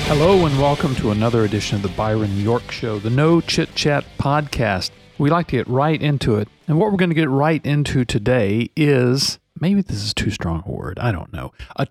Hello and welcome to another edition of the Byron York Show, the No Chit Chat podcast. We like to get right into it. And what we're going to get right into today is, maybe this is too strong a word, I don't know, a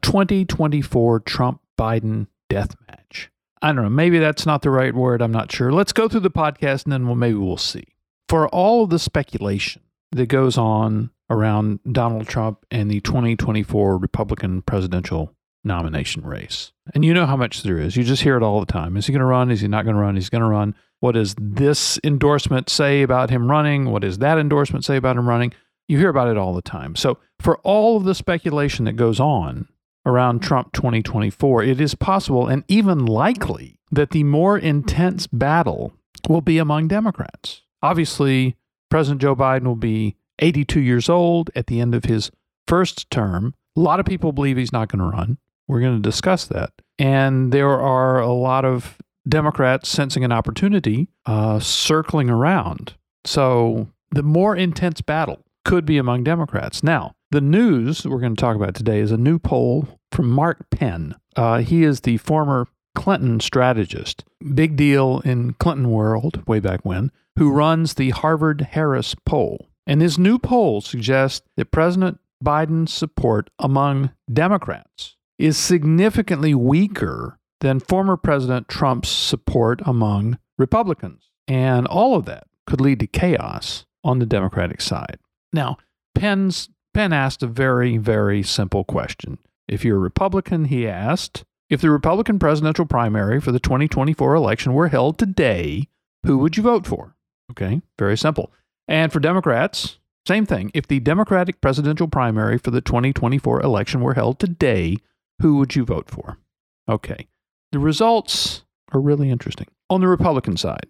2024 Trump-Biden death match. I don't know, maybe that's not the right word, I'm not sure. Let's go through the podcast and then maybe we'll see. For all of the speculation that goes on around Donald Trump and the 2024 Republican presidential nomination race. And you know how much there is. You just hear it all the time. Is he going to run? Is he not going to run? He's going to run. What does this endorsement say about him running? What does that endorsement say about him running? You hear about it all the time. So for all of the speculation that goes on around Trump 2024, it is possible and even likely that the more intense battle will be among Democrats. Obviously, President Joe Biden will be 82 years old at the end of his first term. A lot of people believe he's not going to run. We're going to discuss that. And there are a lot of Democrats sensing an opportunity circling around. So the more intense battle could be among Democrats. Now, the news we're going to talk about today is a new poll from Mark Penn. He is the former Clinton strategist, big deal in Clinton world, way back when, who runs the Harvard-Harris poll. And this new poll suggests that President Biden's support among Democrats is significantly weaker than former President Trump's support among Republicans. And all of that could lead to chaos on the Democratic side. Now, Penn asked a very, very simple question. If you're a Republican, he asked, if the Republican presidential primary for the 2024 election were held today, who would you vote for? Okay, very simple. And for Democrats, same thing. If the Democratic presidential primary for the 2024 election were held today, who would you vote for? Okay. The results are really interesting. On the Republican side,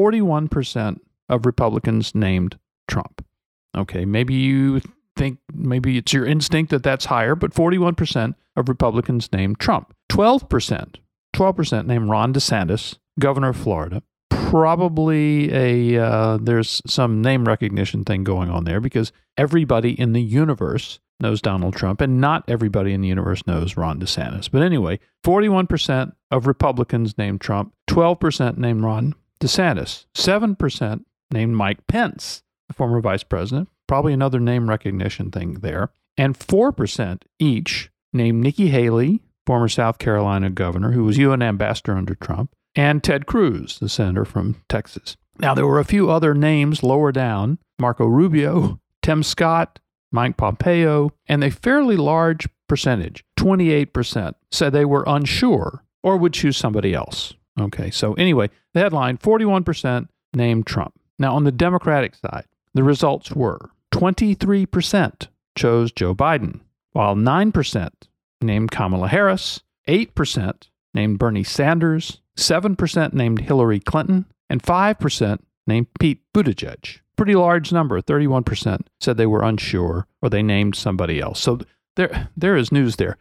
41% of Republicans named Trump. Okay, maybe you think, maybe it's your instinct that that's higher, but 41% of Republicans named Trump. 12% named Ron DeSantis, governor of Florida. Probably there's some name recognition thing going on there because everybody in the universe knows Donald Trump, and not everybody in the universe knows Ron DeSantis. But anyway, 41% of Republicans named Trump, 12% named Ron DeSantis, 7% named Mike Pence, the former vice president, probably another name recognition thing there, and 4% each named Nikki Haley, former South Carolina governor, who was UN ambassador under Trump, and Ted Cruz, the senator from Texas. Now, there were a few other names lower down, Marco Rubio, Tim Scott, Mike Pompeo, and a fairly large percentage, 28%, said they were unsure or would choose somebody else. Okay, so anyway, the headline, 41% named Trump. Now, on the Democratic side, the results were 23% chose Joe Biden, while 9% named Kamala Harris, 8% named Bernie Sanders, 7% named Hillary Clinton, and 5% named Pete Buttigieg. Pretty large number, 31% said they were unsure or they named somebody else. So there is news there.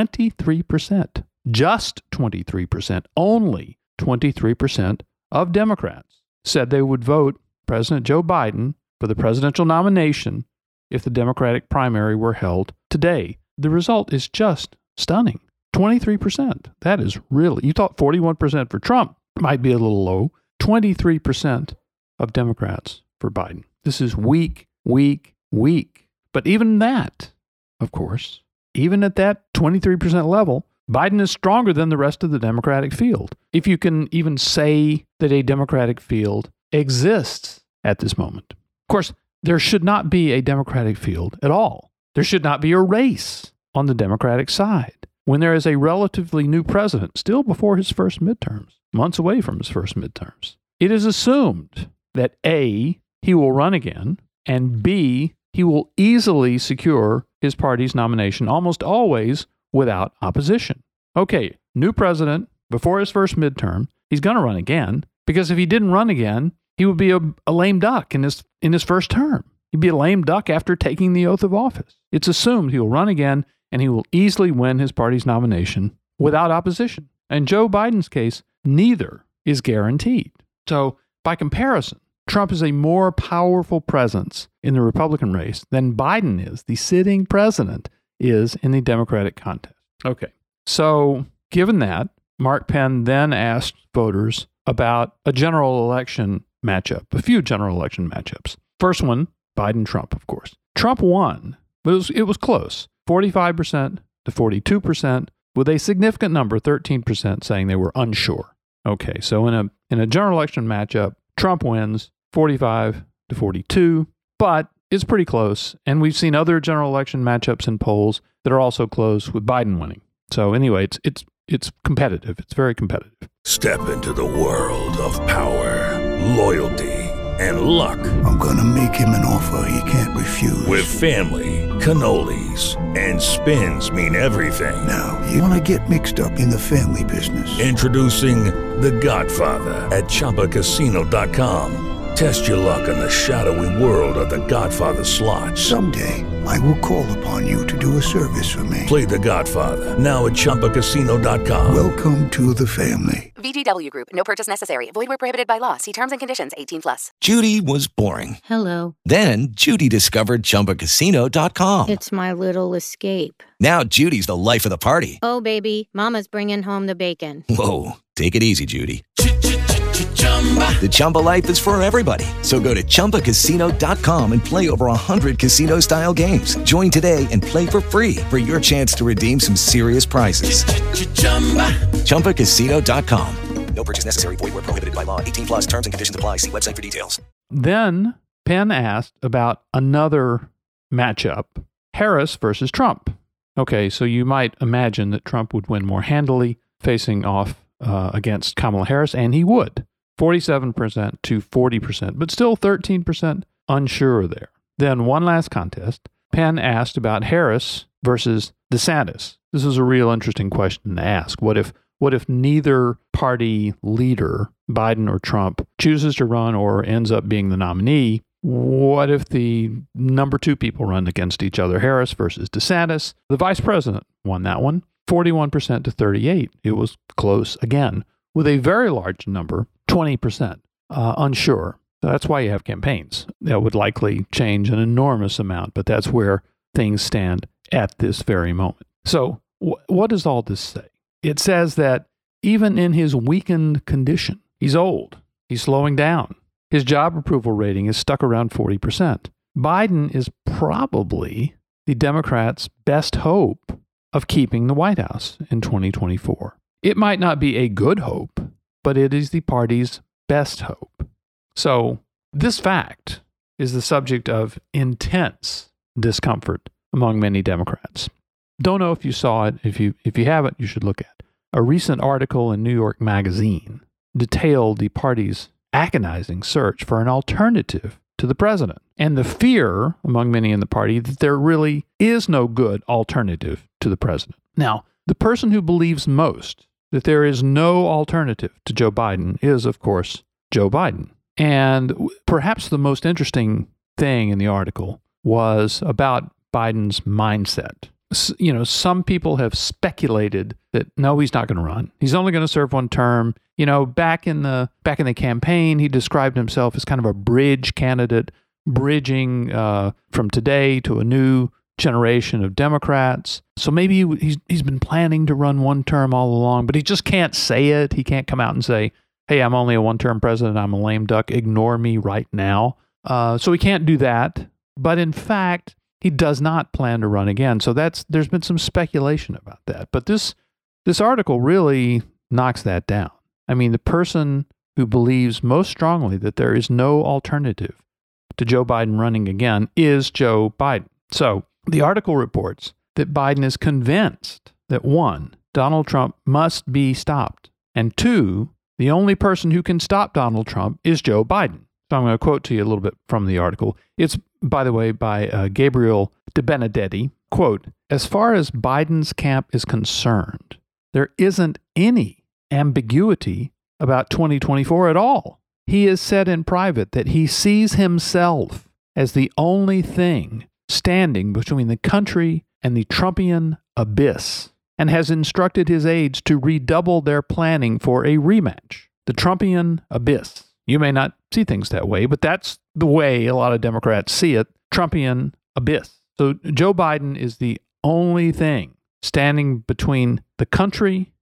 23%, just 23%, only 23% of Democrats said they would vote President Joe Biden for the presidential nomination if the Democratic primary were held today. The result is just stunning. 23%. That is really, you thought 41% for Trump might be a little low. 23% of Democrats for Biden. This is weak. But even that, of course, even at that 23% level, Biden is stronger than the rest of the Democratic field. If you can even say that a Democratic field exists at this moment. Of course, there should not be a Democratic field at all. There should not be a race on the Democratic side when there is a relatively new president, still before his first midterms, months away from his first midterms. It is assumed that A, he will run again, and B, he will easily secure his party's nomination, almost always without opposition. Okay, new president, before his first midterm, he's going to run again, because if he didn't run again, he would be a lame duck in his first term. He'd be a lame duck after taking the oath of office. It's assumed he'll run again, and he will easily win his party's nomination without opposition. In Joe Biden's case, neither is guaranteed. So, by comparison, Trump is a more powerful presence in the Republican race than Biden is, the sitting president is in the Democratic contest. Okay, so given that, Mark Penn then asked voters about a general election matchup, a few general election matchups. First one, Biden-Trump, of course. Trump won, but it was close, 45% to 42%, with a significant number, 13%, saying they were unsure. Okay, so in a general election matchup, Trump wins 45 to 42, but it's pretty close. And we've seen other general election matchups in polls that are also close with Biden winning. So anyway, it's competitive. It's very competitive. Step into the world of power, loyalty, and luck. I'm gonna make him an offer he can't refuse. With family, cannolis, and spins mean everything. Now, you wanna get mixed up in the family business. Introducing The Godfather at ChumbaCasino.com. Test your luck in the shadowy world of The Godfather slot. Someday, I will call upon you to do a service for me. Play The Godfather now at ChumbaCasino.com. Welcome to the family. VGW Group. No purchase necessary. Void where prohibited by law. See terms and conditions. 18+. Judy was boring. Hello. Then Judy discovered ChumbaCasino.com. It's my little escape. Now Judy's the life of the party. Oh, baby, mama's bringing home the bacon. Whoa, take it easy, Judy. The Chumba life is for everybody. So go to ChumbaCasino.com and play over 100 casino-style games. Join today and play for free for your chance to redeem some serious prizes. ChumbaCasino.com. No purchase necessary. Void where prohibited by law. 18+ terms and conditions apply. See website for details. Then Penn asked about another matchup, Harris versus Trump. Okay, so you might imagine that Trump would win more handily facing off against Kamala Harris, and he would. 47% to 40%, but still 13% unsure there. Then one last contest. Penn asked about Harris versus DeSantis. This is a real interesting question to ask. What if neither party leader, Biden or Trump, chooses to run or ends up being the nominee? What if the number two people run against each other, Harris versus DeSantis? The vice president won that one, 41% to 38%. It was close again, with a very large number, 20%, unsure. So that's why you have campaigns. That would likely change an enormous amount, but that's where things stand at this very moment. So what does all this say? It says that even in his weakened condition, he's old, he's slowing down. His job approval rating is stuck around 40%. Biden is probably the Democrats' best hope of keeping the White House in 2024. It might not be a good hope, but it is the party's best hope. So this fact is the subject of intense discomfort among many Democrats. Don't know if you saw it. If you haven't, you should look at it. A recent article in New York Magazine detailed the party's agonizing search for an alternative to the president, and the fear among many in the party that there really is no good alternative to the president. Now, the person who believes most that there is no alternative to Joe Biden is, of course, Joe Biden. And perhaps the most interesting thing in the article was about Biden's mindset. You know, some people have speculated that no, he's not going to run. He's only going to serve one term. You know, back in the campaign, he described himself as kind of a bridge candidate, bridging from today to a new generation of Democrats. So maybe he's been planning to run one term all along, but he just can't say it. He can't come out and say, hey, I'm only a one-term president. I'm a lame duck. Ignore me right now. So he can't do that. But in fact, he does not plan to run again. So there's been some speculation about that. But this article really knocks that down. I mean, the person who believes most strongly that there is no alternative to Joe Biden running again is Joe Biden. So the article reports that Biden is convinced that 1, Donald Trump must be stopped, and 2, the only person who can stop Donald Trump is Joe Biden. So I'm going to quote to you a little bit from the article. It's, by the way, by Gabriel De Benedetti. Quote, as far as Biden's camp is concerned, there isn't any ambiguity about 2024 at all. He has said in private that he sees himself as the only thing standing between the country and the Trumpian abyss, and has instructed his aides to redouble their planning for a rematch. The Trumpian abyss. You may not see things that way, but that's the way a lot of Democrats see it. Trumpian abyss. So Joe Biden is the only thing standing between the country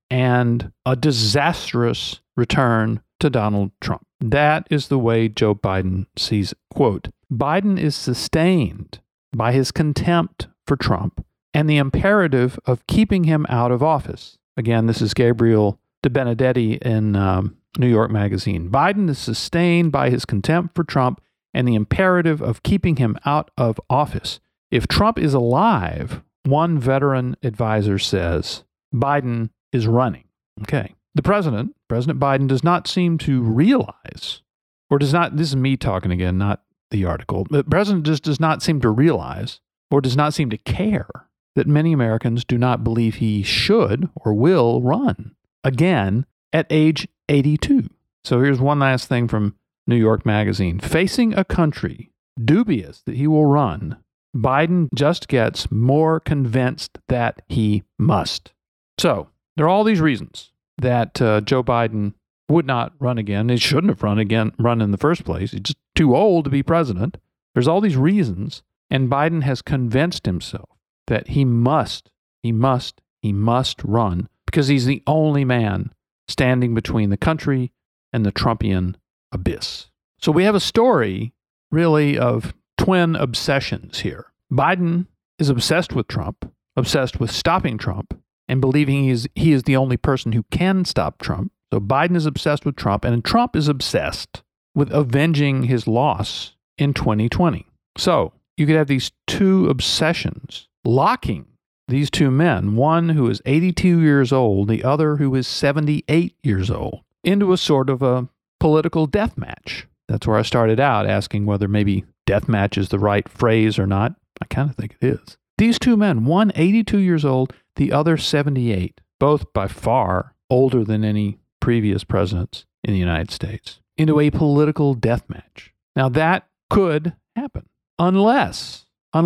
and a disastrous return to Donald Trump. That is the way Joe Biden sees it. Quote, Biden is sustained by his contempt for Trump and the imperative of keeping him out of office. Again, this is Gabriel De Benedetti in New York Magazine. Biden is sustained by his contempt for Trump and the imperative of keeping him out of office. If Trump is alive, one veteran advisor says, Biden is running. Okay. The President Biden, does not seem to realize, or does not, this is me talking again, not the article, the President just does not seem to realize, or does not seem to care, that many Americans do not believe he should or will run again at age 82. So here's one last thing from New York Magazine. Facing a country dubious that he will run, Biden just gets more convinced that he must. So there are all these reasons that Joe Biden would not run again. He shouldn't have run in the first place. He's just too old to be president. There's all these reasons, and Biden has convinced himself that he must run because he's the only man standing between the country and the Trumpian abyss. So we have a story really of twin obsessions here. Biden is obsessed with Trump, obsessed with stopping Trump, and believing he is the only person who can stop Trump. So Biden is obsessed with Trump, and Trump is obsessed with avenging his loss in 2020. So you could have these two obsessions locking these two men, one who is 82 years old, the other who is 78 years old, into a sort of a political death match. That's where I started out, asking whether maybe death match is the right phrase or not. I kind of think it is. These two men, one 82 years old, the other 78, both by far older than any previous presidents in the United States, into a political death match. Now that could happen unless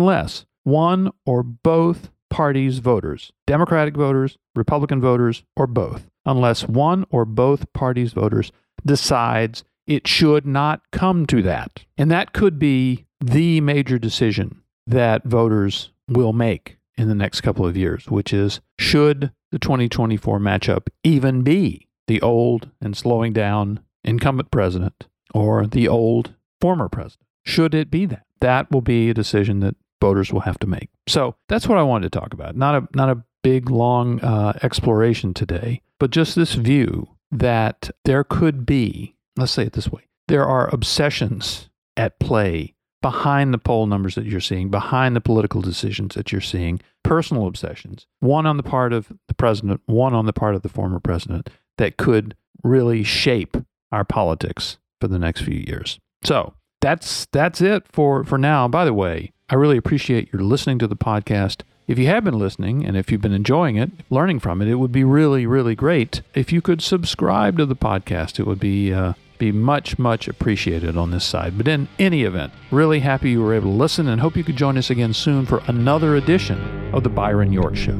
one or both parties' voters, Democratic voters, Republican voters, or both, unless one or both parties' voters decides it should not come to that. And that could be the major decision that voters will make in the next couple of years, which is, should the 2024 matchup even be the old and slowing down incumbent president or the old former president? Should it be that? That will be a decision that voters will have to make. So that's what I wanted to talk about. Not a big, long exploration today, but just this view that there could be, let's say it this way, there are obsessions at play behind the poll numbers that you're seeing, behind the political decisions that you're seeing, personal obsessions, one on the part of the president, one on the part of the former president, that could really shape our politics for the next few years. So that's it for now. By the way, I really appreciate your listening to the podcast. If you have been listening and if you've been enjoying it, learning from it, it would be really, really great if you could subscribe to the podcast. It would be much, much appreciated on this side. But in any event, really happy you were able to listen and hope you could join us again soon for another edition of The Byron York Show.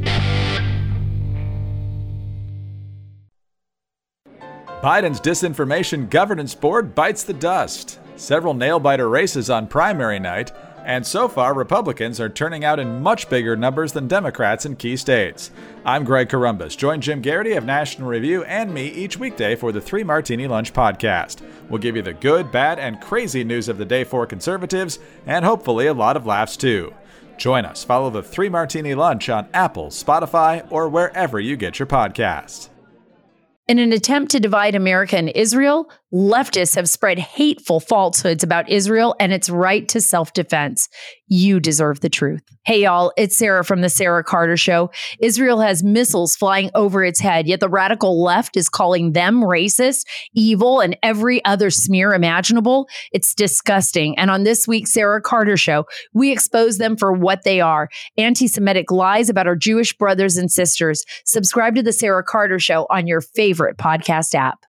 Biden's Disinformation Governance Board bites the dust. Several nail-biter races on primary night, and so far Republicans are turning out in much bigger numbers than Democrats in key states. I'm Greg Corombos. Join Jim Garrity of National Review and me each weekday for the 3 Martini Lunch podcast. We'll give you the good, bad, and crazy news of the day for conservatives, and hopefully a lot of laughs too. Join us. Follow the 3 Martini Lunch on Apple, Spotify, or wherever you get your podcasts. In an attempt to divide America and Israel, leftists have spread hateful falsehoods about Israel and its right to self-defense. You deserve the truth. Hey, y'all, it's Sarah from The Sarah Carter Show. Israel has missiles flying over its head, yet the radical left is calling them racist, evil, and every other smear imaginable. It's disgusting. And on this week's Sarah Carter Show, we expose them for what they are, anti-Semitic lies about our Jewish brothers and sisters. Subscribe to The Sarah Carter Show on your favorite podcast app.